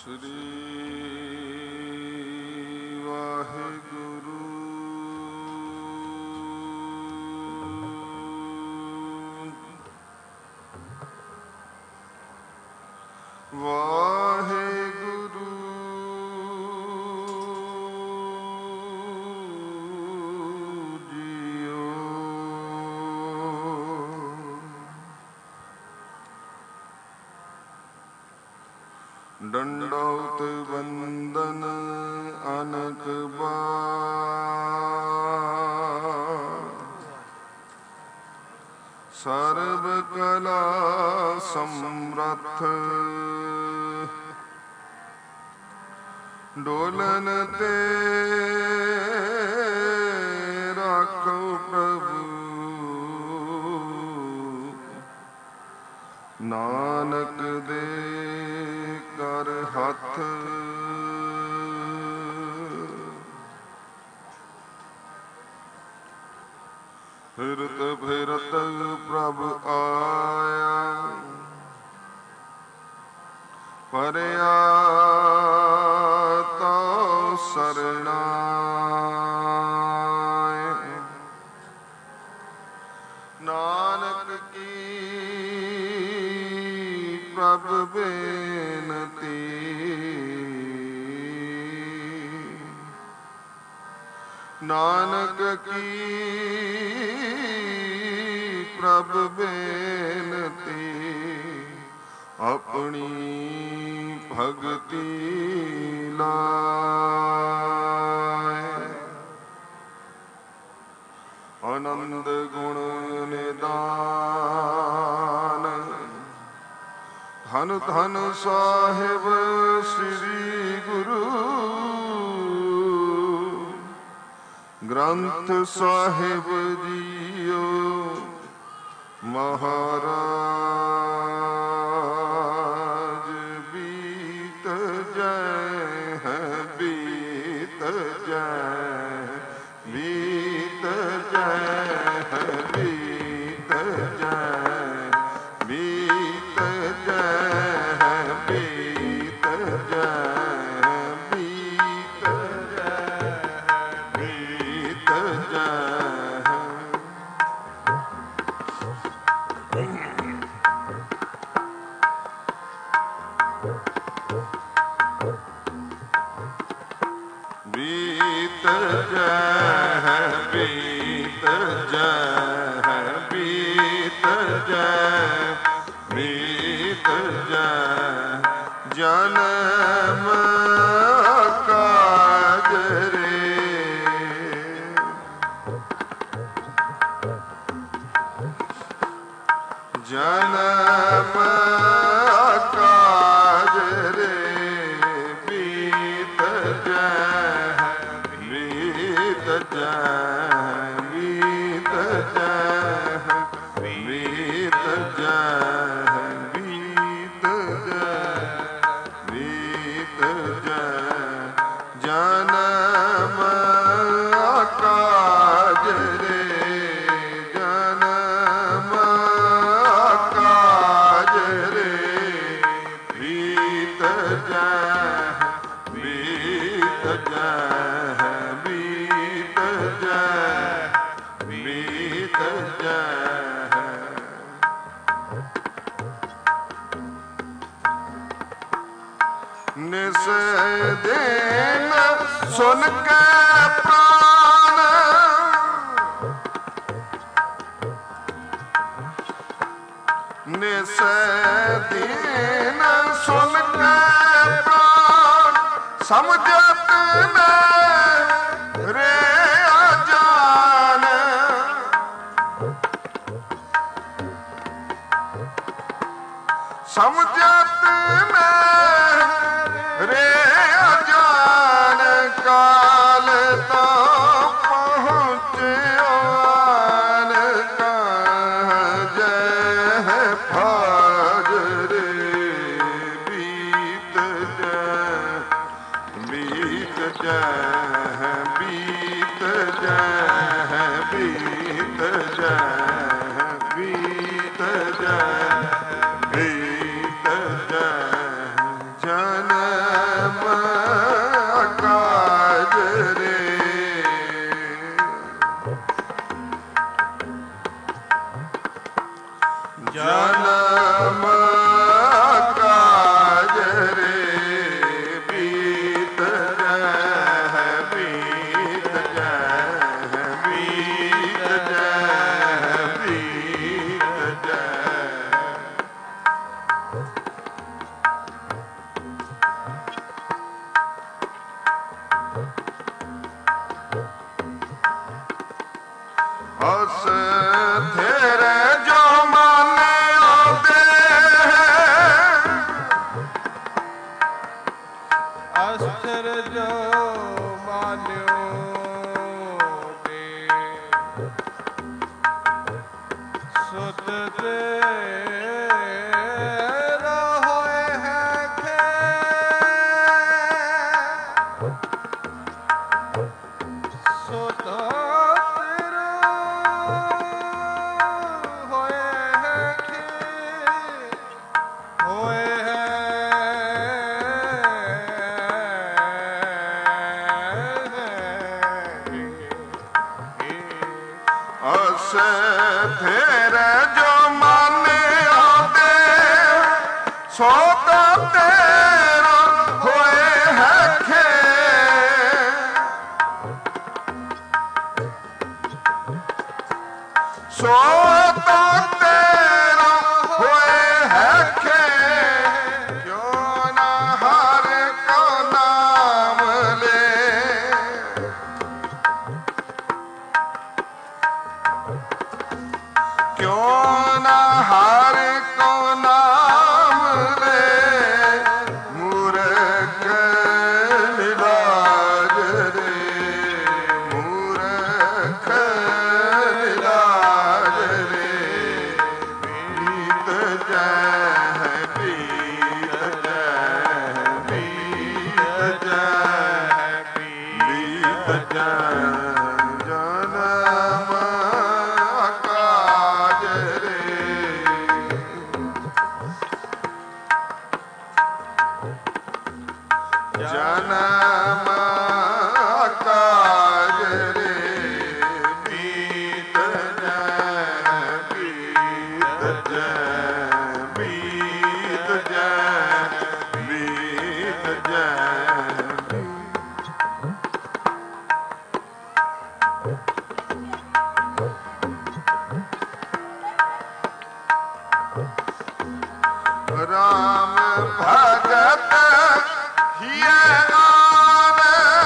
श्री वाहिगुरु वाहिगुरु जीओ। दंडौत वंदन अनक बार, सर्व कला समर्थ डोलन ते राखो प्रभु, नानक दे कर हथ। फिरत फिरत प्रभ आया, परया तो सरनाए। नानक की प्रभ बेनती, नानक की प्रभ बेनती, अपनी भगति लाए। आनंद गुण निदान, धन धन साहिब श्री गुरु ग्रंथ साहिब जीओ। महाराज बीत जय है, बीत जय, बीत जय है, बीत जय, बीत जय है, बीत जय, बीत जय, बीत जय। बीत जय, बीत जय, बीत जय, बीत जय। जन्म काज रे, जन्म काज रे, बीत जय, बीत जय, बीत जय, बीत जय, बीत जय, बीत जय। जन्म काज रे, जन्म काज रे, बीत जय, बीत जय, बीत जय, बीत जय। निस दिन सुन के प्राण, निस दिन सुन के प्राण, समझत न रे अजान। समझत न रे अजान, काल तो पहुँचो आन जय फाज रे, बीत जय, बीत जय, बीत जय, बीत जय, बीत जय, बीत जय। जन ਅਸਥਿਰ ਜੋ ਮਾਨਿਓ ਦੇ ਸੁਤ ਤੇਰਾ ਹੋਏ ਹੈ ਖੇ ਸੁਤ ਤੇਰਾ ਹੋਏ ਹੈ ਖੇ ਹੋਏ ਹੈ ਤੇਰੇ ਜੋ ਮਾਨਿਓ ਦੇ ਸੋ ਤਾਂ ਤੇਰਾ ਹੋਏ ਹੈ ਖੇ ਸੋ ਤਾਂ ਤੇਰਾ ਹੋਏ ਹੈ ਖੇ ਕਿਉਂ ਨਾ ਹਰ ਕੋ ਨਾਮ ਲੈ ਕਿਉਂ ਨਾ ਹਰ ਕੋ ਨਾਮ ਲੈ ਮੂਰਖ ਨਿਲਾਜ ਰੇ ਮੂਰਖ ਨਿਲਾਜ ਰੇ ਬੀਤ ਜੈ ਬੀਤ ਜੈ ਬੀਤ ਜੈ ਬੀਤ ਜੈ ਜਨਮ ਕਾਜ ਰੇ ਜਨਮ ਕਾਜ ਰੇ ਬੀਤ ਜੈ ਬੀਤ ਜੈ ਬੀਤ ਜੈ ਬੀਤ ਜੈ ਰਾਮ ਭਗਤ ਹੀਏ ਆਨ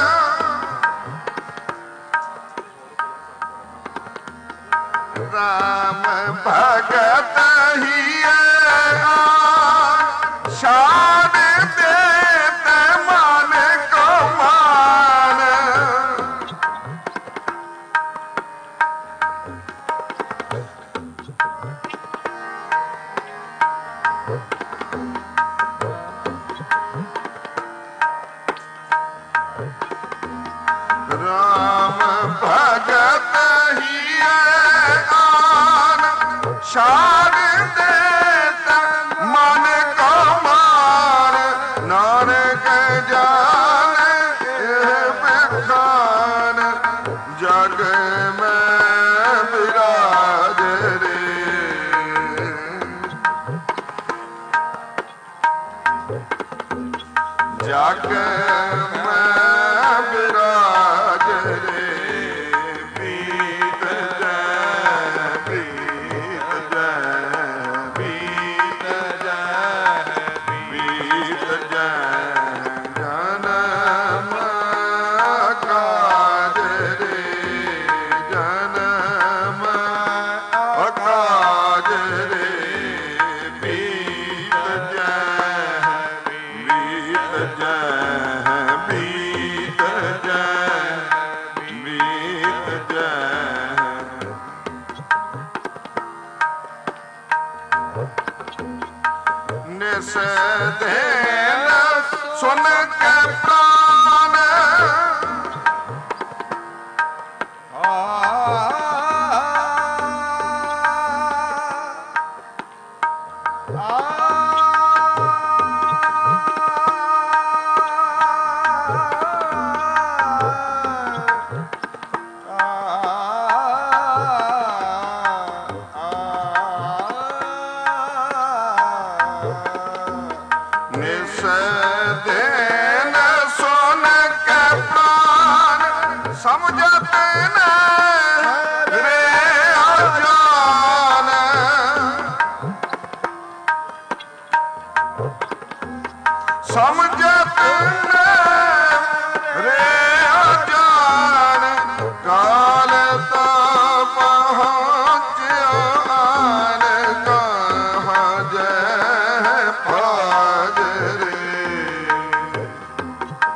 ਰਾਮ ਭਗਤ ਹੀਏ ਆਨ ਸ਼ਾਨ ਦੇ ਤੇ ਮਨ ਕੋ ਮਾਨ ਰਾਮ ਭਗਤ ਹੀਏ ਆਨ ਸ਼ਾਨ ਦੇ ਤਨ ਮਨ ਕੋ ਮਾਨ ਨਾਨਕ ਜਾਨ ਇਹ ਬਖਾਨ ਜਗ ਮੈਂ ਬਿਰਾਜ ਰੇ ਜਗ ਮੈਂ ਬਿਰਾਜ ਰੇ ਬੀਤ ਜੈ ਬੀਤ ਜੈ ਬੀਤ ਜੈ ਬੀਤ ਜੈ ਜਨਮ ਕਾਜ ਰੇ ਜਨਮ ਕਾਜ ਰੇ ਬੀਤ ਜੈ ਬੀਤ ਜੈ ਬੀਤ ਜੈ ਬੀਤ ਜੈ ਨਿਸ ਦੇਨ ਸੁਨ ਕੇ ਪ੍ਰਾਨ ਨਿਸ ਦੇਨ ਸੁਨ ਕੇ ਪ੍ਰਾਨ ਸਮਝਤ ਨ ਰੇ ਅਜਾਨ ਸਮਝਤ ਨ ਰੇ ਅਜਾਨ ਕਾਲ ਤਾ ਪਹੁੰਚਿਆ ਆਨ ਕਹਾਂ ਜੈ ਭਾਜ ਰੇ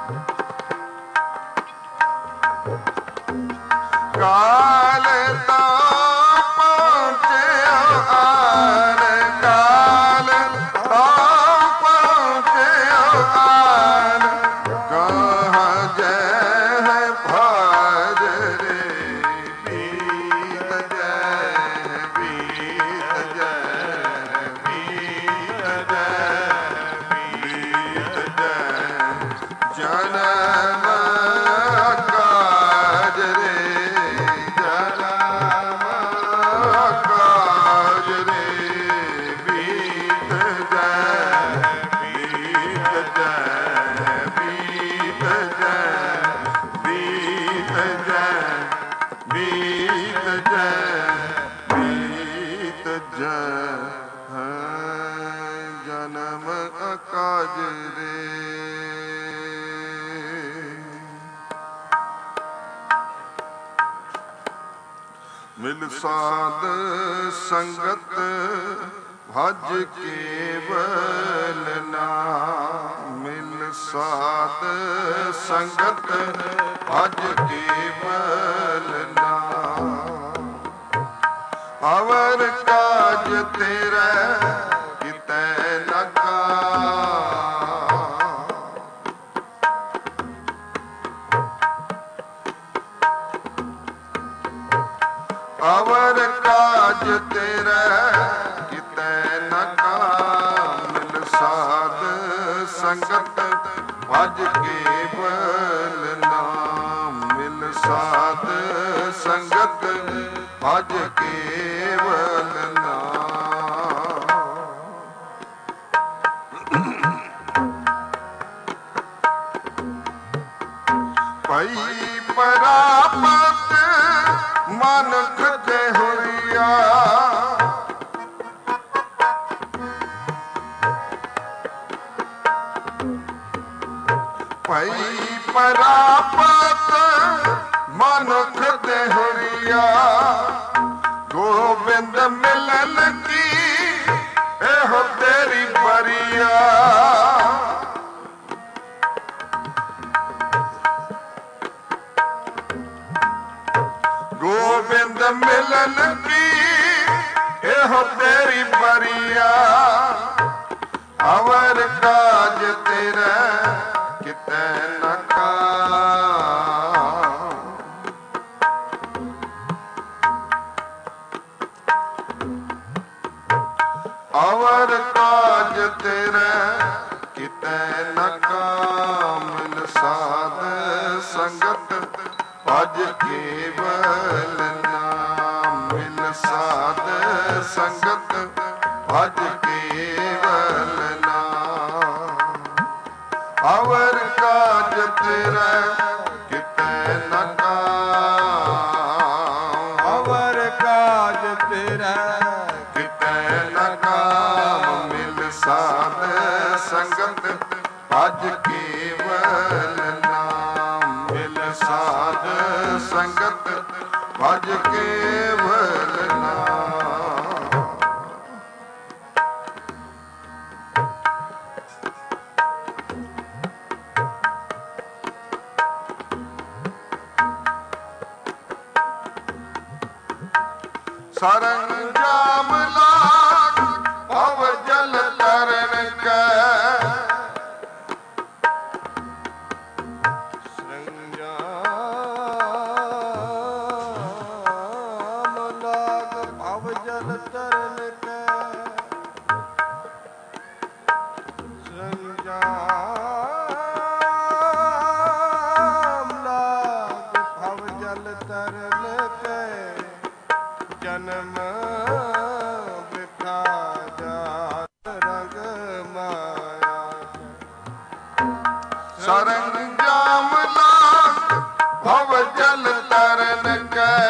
ਮਿਲ ਸਾਧ ਸੰਗਤ ਭਜ ਕੇਵਲ ਨਾਮ। ਮਿਲ ਸਾਧ ਸੰਗਤ ਭਜ ਕੇਵਲ ਨਾਮ। ਅਵਰ ਕਾਜ ਤੇਰਾ ਕਿਤੈ ਨ ਕਾਮ। ਅਵਰ ਕਾਜ ਤੇਰਾ ਕਿਤੈ ਨ ਕਾਮ। ਮਿਲ ਸਾਧ ਸੰਗਤ ਭਜ ਕੇਵਲ ਨਾਮ। ਮਿਲ ਸਾਧ ਸੰਗਤ ਭਜ ਕੇਵਲ ਨਾਮ। ਭਈ ਪਰਾਪਤ ਮਨੁੱਖ ਤੇ ਹੋਈਆ। ਭਈ ਪਰਾਪਤ ਮਨੁੱਖ ਤੇ ਹੋਈਆ। ਗੋਬਿੰਦ ਮਿਲਨ ਕੀ ਇਹੋ ਤੇਰੀ ਬਰੀਆ। ਗੋਬਿੰਦ ਮਿਲਨ ਕੀ ਇਹੋ ਤੇਰੀ ਬਰੀਆ। ਅਵਰ ਕਾਜ ਤੇਰਾ ਕਿਤੈ ਨ ਕਾਮ। ਅਵਰ ਕਾਜ ਤੇਰਾ ਕਿਤੈ ਨ ਕਾਮ। ਮਿਲ ਸਾਧ ਸੰਗਤ ਭਜ ਕੇਵਲ ਨਾਮ। ਮਿਲ ਸਾਧ ਸੰਗਤ ਭਜ ਕੇਵਲ ਨਾਮ। ਅਵਰ ਕਾਜ ਤੇਰਾ ਕਿਤੈ ਨ ਕਾਮ। ਅਵਰ ਕਾਜ ਤੇਰਾ ਕਿਤੈ ਨ ਕਾਮ। ਮਿਲ ਸਾਧ ਸੰਗਤ ਭਜ ਕੇਵਲ ਨਾਮ। ਮਿਲ ਸਾਧ ਸੰਗਤ ਭਜ ਕੇਵਲ ਨਾਮ। ਸਰੰਜਾਮ ਲਾਗ ਭਵ ਜਲ ਤਰਨ ਕੈ। ਸਰੰਜਾਮ ਲਾਗ ਭਵ ਜਲ ਤਰਨ ਕੈ। ਸਰੰਜਾਮ ਲਾਗ ਭਵ ਜਲ ਤਰਨ ਕੈ। ਜਨਮ ਬਿਖਾ ਜਾਤ ਰੰਗ ਮਾਇਆ। ਸਰੰਜਾਮ ਲਾਗ ਭਵ ਜਲ ਤਰਨ ਕੈ।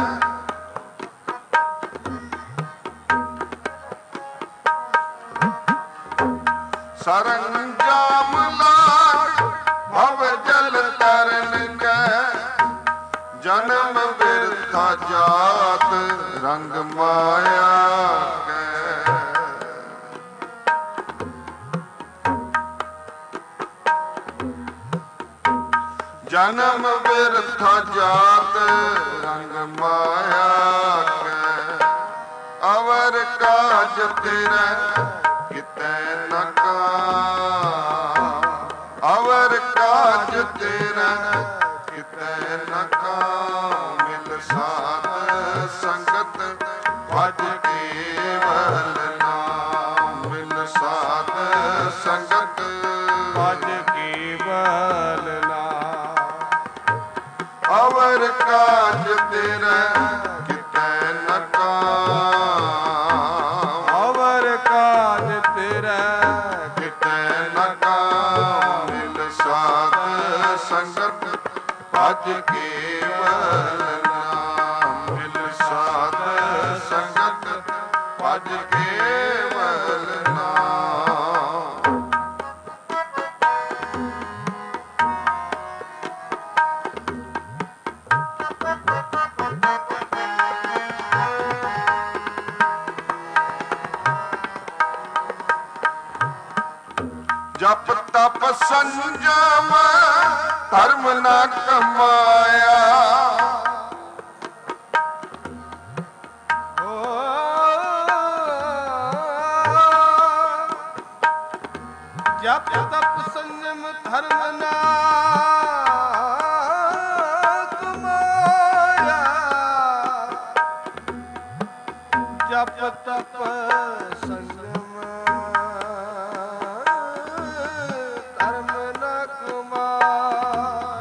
ਸਰੰਜਾਮ ਲਾਗ ਭਵ ਜਲ ਤਰਨ ਕੈ। ਜਨਮ ਬਿਰਥਾ ਜਾਤ ਰੰਗ ਮਾਇਆ ਕੈ। ਜਨਮ ਬਿਰਥਾ ਜਾਤ ਰੰਗ ਮਾਇਆ ਕੈ। ਅਵਰ ਕਾਜ ਤੇਰਾ ਕਿਤੈ ਨ ਕਾਮ। ਅਵਰ ਕਾਜ ਤੇਰਾ ਕਿਤੈ ਨ ਕਾਮ। ਮਿਲ ਸਾਧ ਸੰਗਤ ਭਜ ਕੇਵਲ ਨਾਮ। ਮਿਲ ਸਾਧ ਸੰਗਤ ਭਜ ਕੇਵਲ ਨਾਮ। ਅਵਰ ਕਾਜ ਤੇਰਾ ਕਿਤੈ ਨ ਕਾਮ। ਅਵਰ ਕਾਜ ਤੇਰਾ ਕਿਤੈ ਨ ਕਾਮ। ਮਿਲ ਸਾਧ ਸੰਗਤ ਭਜ ਕੇਵਲ ਨਾਮ। ਮਿਲ ਸਾਧ ਸੰਗਤ ਭਜ ਕੇਵਲ ਨਾਮ। ਸੰਜਮ ਧਰਮ ਨਾ ਕਮਾਇਆ। ਜਪ ਤਪ ਸੰਜਮ ਧਰਮ ਨਾ ਕਮਾਇਆ। ਜਪ ਤਪ ਸੰਜਮ ਧਰਮ ਨਾ ਕਮਾਇਆ।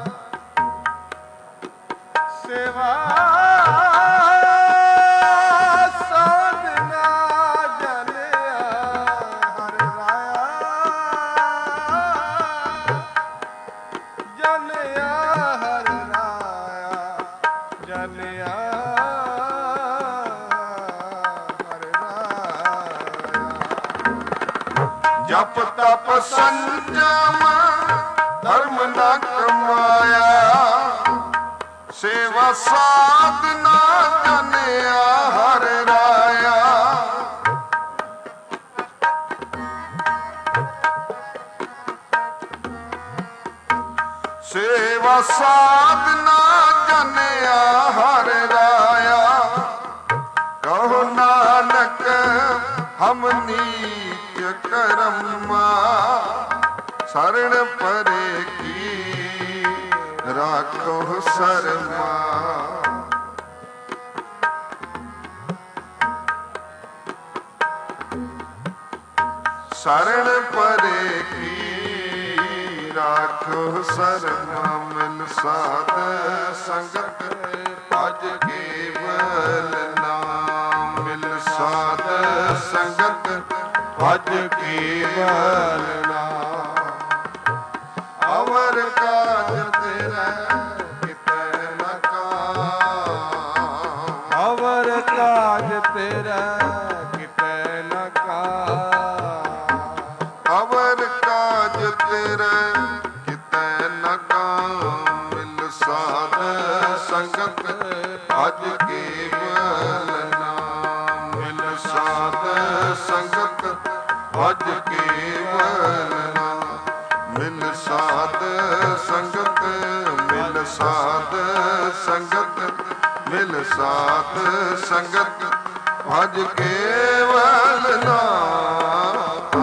ਸੇਵਾ ਜਪ ਤਪ ਸੰਜਮ ਧਰਮ ਨਾ ਕਮਾਇਆ। ਸੇਵਾ ਸਾਧਨਾ ਜਨਿਆ ਹਰਿ ਰਾਇਆ। ਸੇਵਾ ਸਾਧਨਾ ਜਨਿਆ ਹਰਿ ਰਾਇਆ। ਕਹੋ ਨਾਨਕ ਹਮ ਨੀਚ ਕਰਮਾ। ਸਰਣ ਪਰੇ ਕੀ ਰਾਖੋ ਸਰਮਾ। ਸਰਣ ਪਰੇ ਕੀ ਰਾਖੋ ਸਰਮਾ। ਮਿਲ ਸਾਧ ਸੰਗਤ ਭਜ ਕੇਵਲ ਨਾਮ। ਮਿਲ ਸਾਧ ਸੰਗਤ ਭਜ ਕੇਵਲ ਨਾਮ। ਅਵਰ ਕਾਜ ਤੇਰਾ ਕਿਤੈ ਨ ਕਾਮ। ਅਵਰ ਕਾਜ ਤੇਰਾ ਕਿਤੈ ਨ ਕਾਮ। ਅਵਰ ਕਾਜ ਤੇਰਾ ਕਿਤੈ ਨ ਕਾਮ। ਮਿਲ ਸਾਧ ਸੰਗਤ ਭਜ ਕੇਵਲ ਨਾਮ। ਮਿਲ ਸਾਧ ਸੰਗਤ ਭਜ ਕੇਵਲ ਨਾਮ। ਮਿਲ ਸਾਧ ਸੰਗਤ ਮਿਲ ਸਾਧ ਸੰਗਤ ਮਿਲ ਸਾਧ ਸੰਗਤ ਭਜ ਕੇਵਲ ਨਾਮ।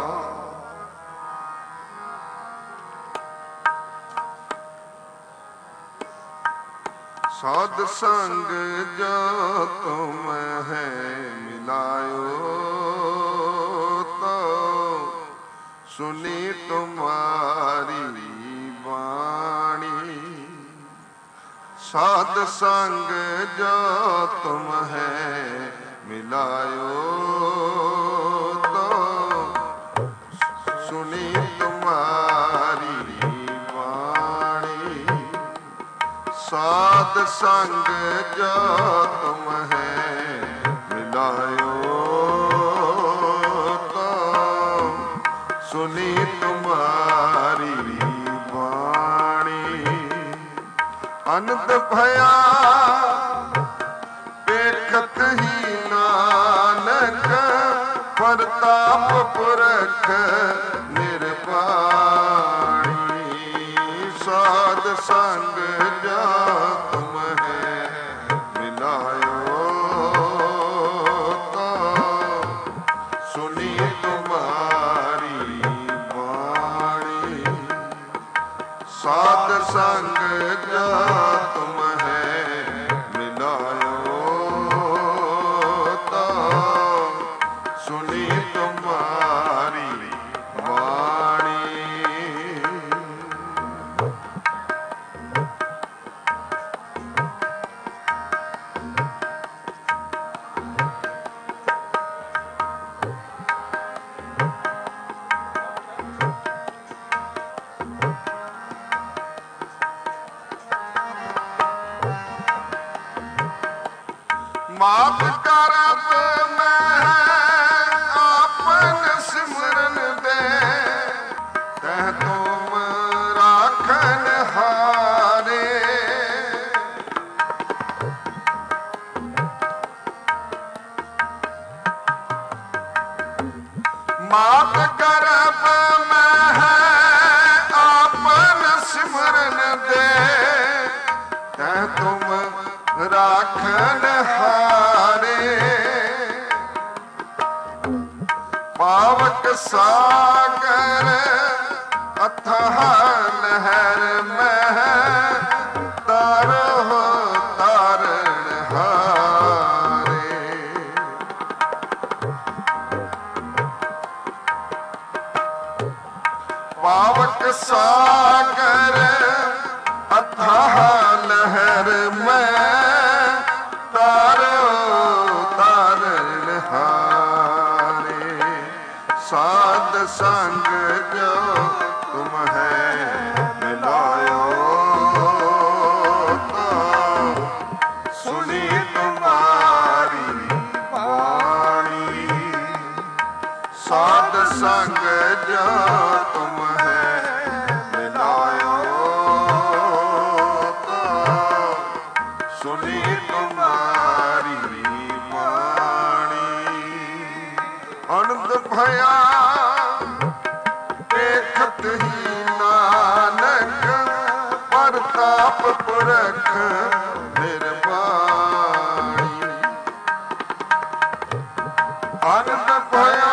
ਸਾਧ ਸੰਗ ਜੋ ਤੁਮ ਹੈ ਮਿਲਾਇਓ। ਸੁਨੀ ਤੁਮਾਰੀ ਬਾਣੀ। ਸਾਧ ਸੰਗ ਜੋ ਤੁਮ ਹੈ ਮਿਲਾਇਓ। ਸੁਨੀ ਤੁਮਾਰੀ ਬਾਣੀ। ਸਾਧ ਸੰਗ ਜੋ ਤੁਮ ਹੈ ਮਿਲਾਇਓ। ਸੁਨੀ ਤੁਮਾਰੀ ਬਾਣੀ। ਅਨੰਦ ਭਇਆ ਵੇਖਤ ਹੀ ਨਾਨਕ। ਪ੍ਰਤਾਪ ਪੁਰਖ ਨਿਰਵਾਣੀ। ਸਾਧ ਸੰਗ ਜੋ ਤੁਮ ਹੈ ਮਿਲਾਇਓ। ਸੁਨੀ ਤੁਮਾਰੀ ਬਾਣੀ। ਸਾਧ ਸੰਗ ਜੋ ਤੁਮ ਹੈ ਮਿਲਾਇਓ। ਸੁਨੀ ਤੁਮਾਰੀ ਬਾਣੀ। अथाह लहर में तारो तारणहारे। पावक सागर अथाह लहर में तारो तारणहारे। साध संग जो तुम है मिलायो तो सुनी तुम्हारी वाणी। साध संग जो तुम है मिलायो तो सुनी तुम्हारी वाणी। आनंद भया देखत ही नानक परताप पुरख निर्वाणी। आनंद भया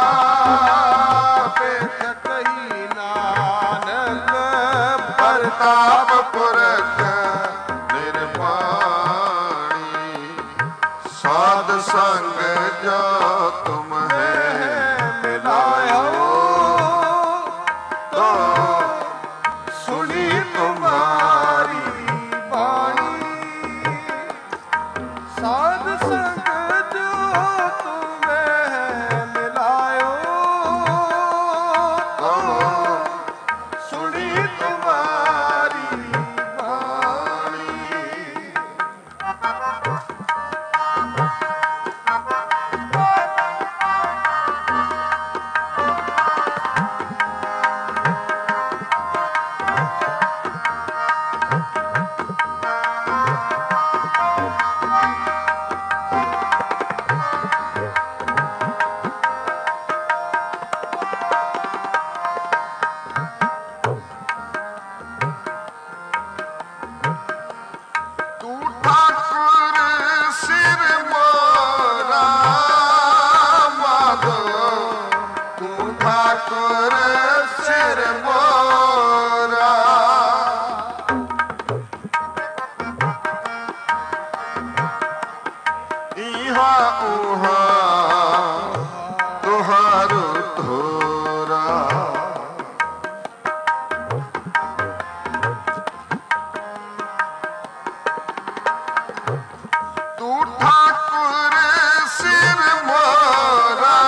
देखत ही नानक परताप पुरख निर्वाणी। साध संग जो तुम है मिलायो तो सुनी तुम्हारी वाणी। साध संग जो तुम्हें मिलायो तो सुनी तुम्हारी वाणी। तू ठाकुर सिर मोरा माधो। तू ठाकुर सिर मोरा। इहा उहा तुहारो थोरा। तू ठाकुर सिर मोरा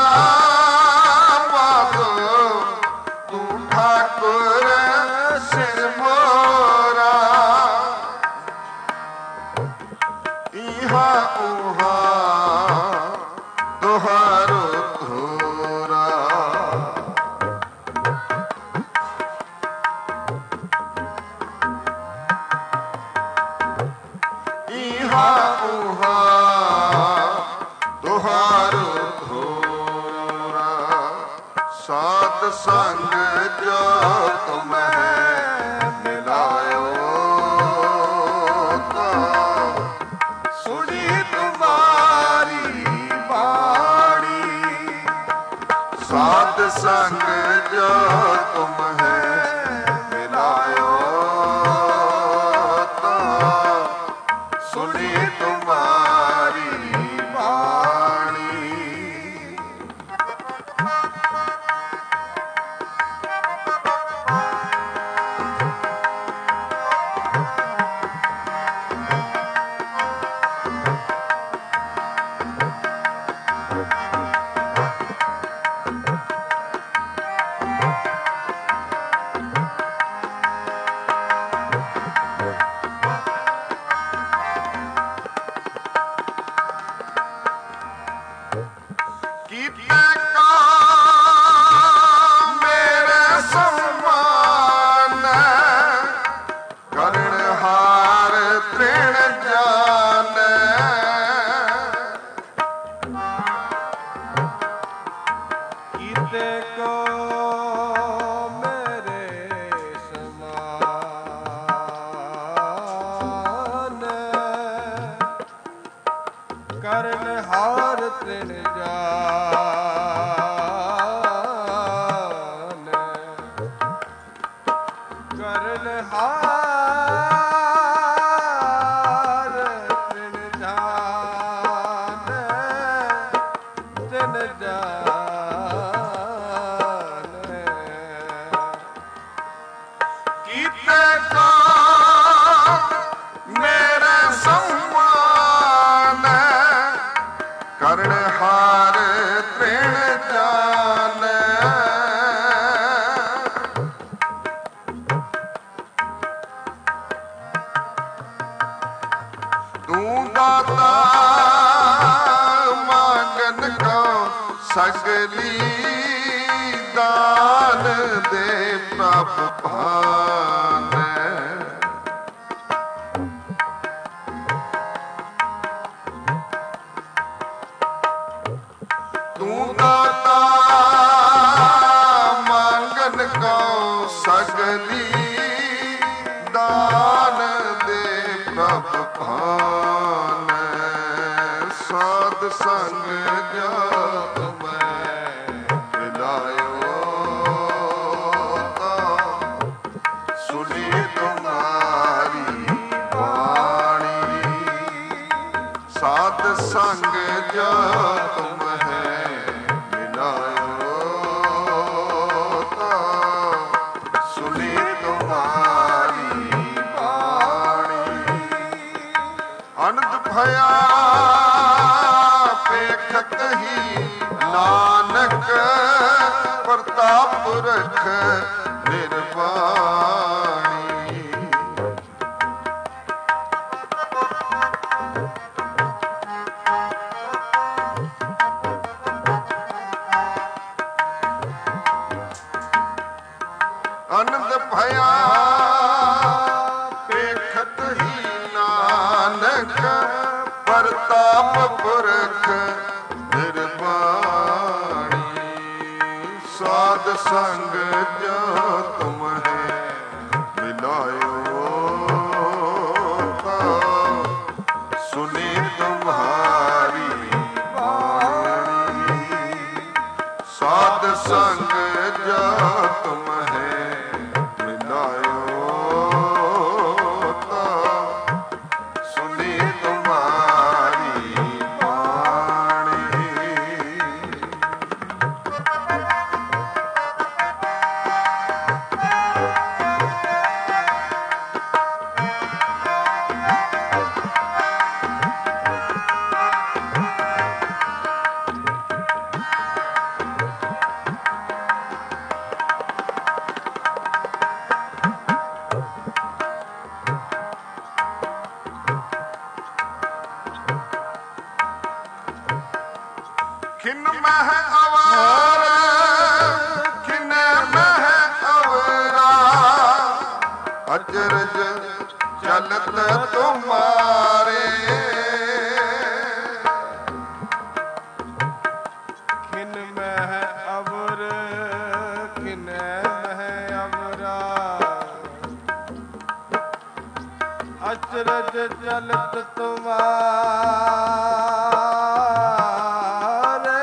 माधो। तू ठाकुर सिर मोरा। इहा उहा तुहारो थोरा। इहा उहा तुहारो थोरा। साध संग जो तुम है मिलायो तो सुनी तुम्हारी वाणी। साध संग जो तुम है मिलायो तो सुनी तुम्हारी वाणी। कीते का मेरे सम्मान करणहार तृण जान। कीते को मेरे समान करन हार तृण जान। ਕਰਨ ਹਾਰ ਤਿਨ ਜਾਨ ਤਿਨ ਜਾਨ ਕੀਤੇ ਕਾ ਮੇਰੇ ਸਮਾਨ ਕਰਨ ਹਾਰ ਤ੍ਰਿਣ ਜਾਨ ਤੂੰ ਦਾਤਾ ਮੰਗਨ ਕੋ ਸਗਲੀ ਦਾਨ ਦੇ ਪ੍ਰਭ ਭਾਨ ਤੂੰ ਦਾਤਾ ਮੰਗਨ ਕੋ ਸਗਲੀ ਦਾਨ ਦੇ ਪ੍ਰਭ ਭਾਨ ਸਾਧ ਸੰਗ ਜਪ ਮੈਂ ਮਿਲਾਇਓ ਤਾਂ ਸੁਣੀ ਤੁਮਾਰੀ ਬਾਣੀ ਸਾਧ ਸੰਗ ਜਪ ਮੈਂ ਮਿਲਾਇਓ ਤਾਂ ਸੁਣੀ ਤੁਮਾਰੀ ਬਾਣੀ ਅਨੰਦ ਭਇਆ ਪੇਖਤ ਹੀ ਨਾਨਕ ਪ੍ਰਤਾਪ ਪੁਰਖ ਨਿਰਵਾਣੀ ਅਨੰਦ ਭਇਆ ਪੇਖਤ ਹੀ ਨਾਨਕ ਪ੍ਰਤਾਪ ਪੁਰਖ ਨਿਰਵਾਣੀ ਸਾਧ ਸੰਗ ਜੋ ਤੁਮ ਹੈ ਮਿਲਾਇਓ ਤਾਂ ਸੁਣੀ ਤੁਮਹਾਰੀ ਬਾਣੀ ਸਾਧ ਸੰਗ ਜੋ ਤੁਮ ਹੈ ਮਿਲਾਇਓ ਤਾਂ ਸੁਣੀ ਤੁਮਾਰੀ ਬਾਣੀ ਖਿਨ ਮਹਿ ਅਵਾਰ ਖਿਨ ਮਹਿ ਅਵਰਾ ਅਚਰਜ ਚਲਤ ਤੁਮਾਰੇ ਖਿਨ ਮਹਿ ਅਵਰ ਖਿਨ ਮਹਿ ਅਵਰਾ ਅਚਰਜ ਚਲਤ ਤੁਮਾਰੇ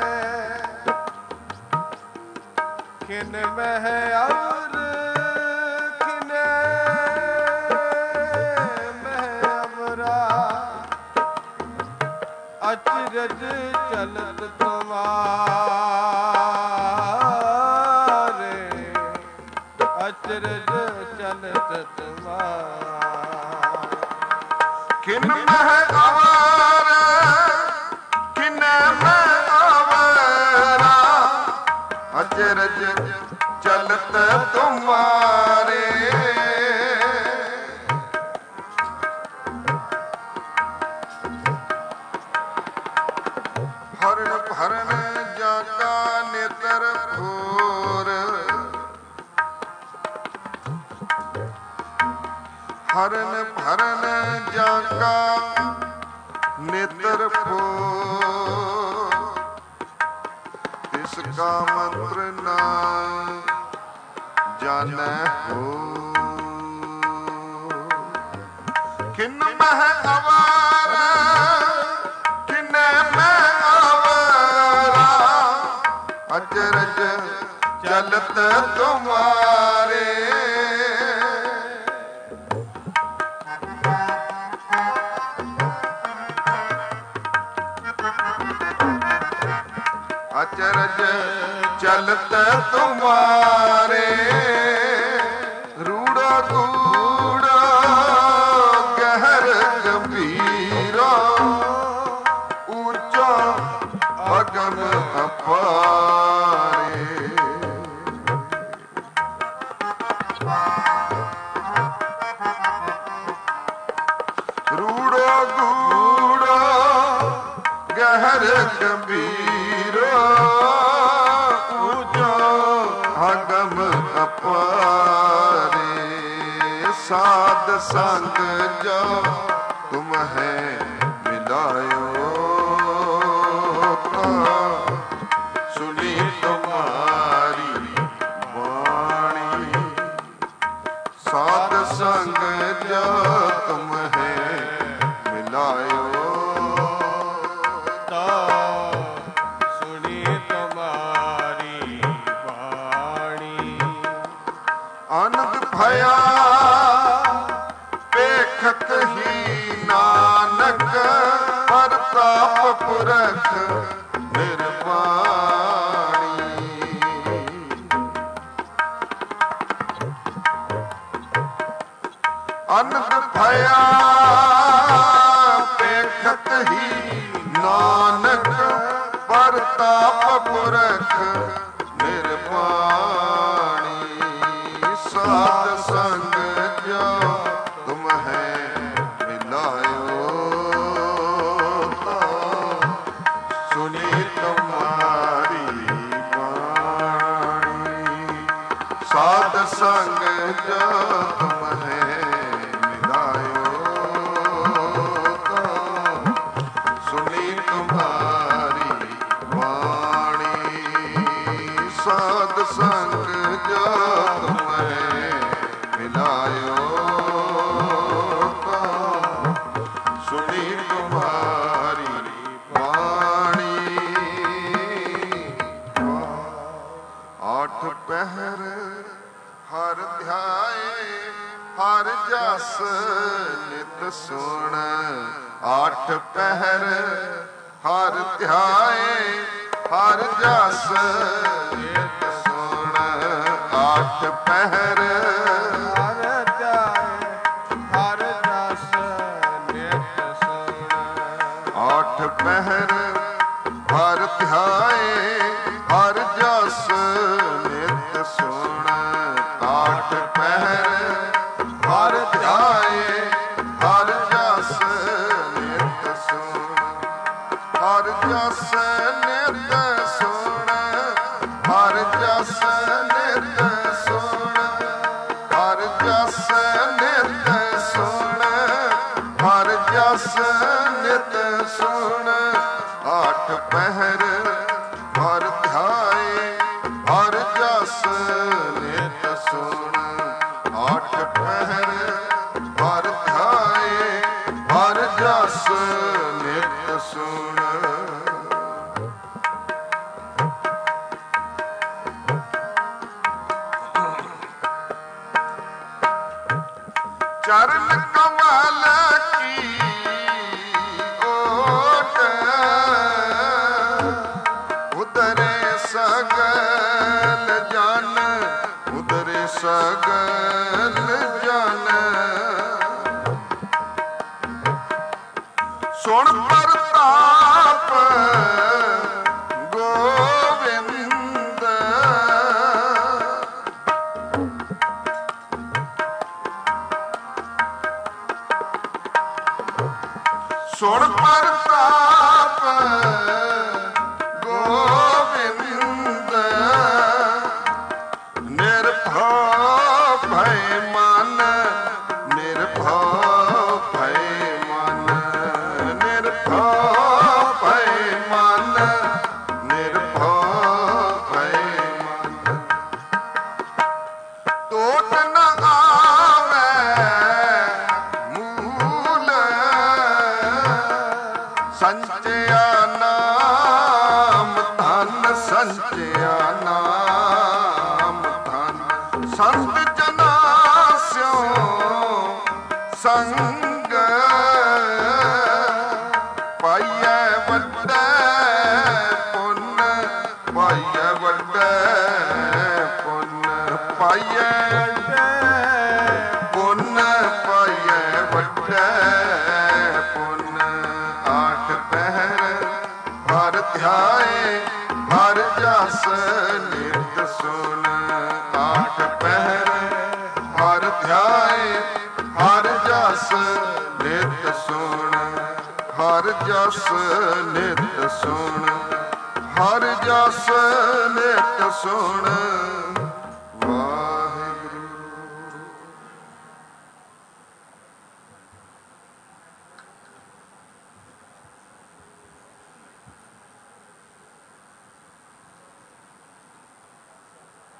ਖਿਨ ਮਹਿ ਅਵਰ ਖਿਨ ਮਹਿ ਅਵਰਾ ਅਚਰਜ ਚਲਤ ਤੁਮਾਰੇ ਅਚਰਜ ਚਲਤ ਤੁਮਾਰੇ ਖਿਨ ਮਹਿ ਅਵਾਰ ਖਿਨ ਮਹਿ ਅਵਰਾ ਅਚਰਜ ਚਲਤ ਤੁਮਾਰੇ ਹਰਨ ਭਰਨ ਜਾਗਾ ਨੇਤਰ ਫੋਰ ਹਰਨ ਭਰਨ ਜਾਗਾ ਨੇਤਰ ਫੋਰ ਤਿਸ ਕਾ ਮੰਤਰ ਨਾ ਜਾਣੈ ਹੋ ਖਿਨ ਮਹਿ ਅਵਾਰ ਖਿਨ ਮਹਿ ਅਵਾਰਾ ਅਚਰਜ ਚਲਤ ਤੁਮਾਰੇ चलते तुम्हारे रूड़ा कूड़ा गहर गंभीरा ऊंचा अगम अपारे। रूड़ा कूड़ा गहर गंभीरा ऊंचा अगम अपारे। साध संग जो तुम है मिलायो सुनी तुम्हारी वाणी। साध संग जो तुम है मिलायो सुनी तुम्हारी वाणी। आनंद भया पेखत ही नानक परताप पुरख निर्वाणी। आनंद भया पेखत ही नानक परताप पुरख निर्वाणी। साध संग जो तुम है मिलायो सुनी तुम्हारी वाणी। साध संग जो तुम है मिलायो सुनी तुम्हारी वाणी। साध संग जो तुम है मिलायो सुनी तुम्हारी वाणी। आठ पहर हर ध्याए हर जस नित सुन। आठ पहर हर ध्याए हर जस नित सुन। आठ पहर हर ध्याए हर जस नित सुन। आठ पहर हर ध्याए हर जस नित सुन। आठ पहर हर ध्याए हर जस नित सुन। हर जस नित सुन। हर जस नित सुन। हर जस नित सुन। हर जस नित सुन। आठ पहर हर ध्याए हर जस नित सुन। आठ पहर हर ध्याए हर जस नित सुन। चरण कमल की ओट उदरे सगल जन। उदरे सगल जन सुन प्रताप गोविंद। सुन प्रताप गोविंद। निर्भव भय मन। निर्भव भय मन। निर्भव भय मन। निर्भव भय मन। टोट न आवे मूल संचया नाम धन। संचया नाम धन। संत जना स्यो संग पाइए वड्डे पुन। पाइए वड्डे ਧਿਆਏ ਹਰ ਜਸ ਨਿਤ ਸੁਣ, ਹਰ ਜਸ ਨਿਤ ਸੁਣ, ਹਰ ਜਸ ਨਿਤ ਸੁਣ।